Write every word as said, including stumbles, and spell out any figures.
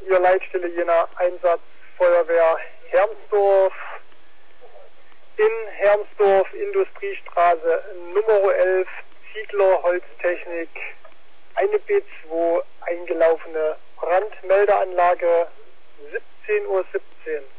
Ihr Leitstelle Jena, Einsatz Feuerwehr Hermsdorf. In Hermsdorf, Industriestraße Nummer elf, Ziegler Holztechnik, eine B zwei eingelaufene Brandmeldeanlage, siebzehn Uhr siebzehn.